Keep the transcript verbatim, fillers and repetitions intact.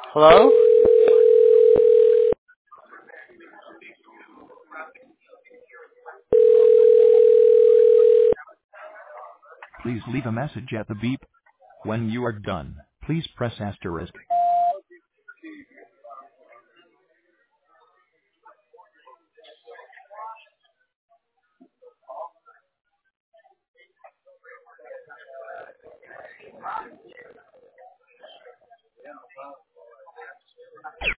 Hello? Please leave a message at the beep. When you are done, please press asterisk.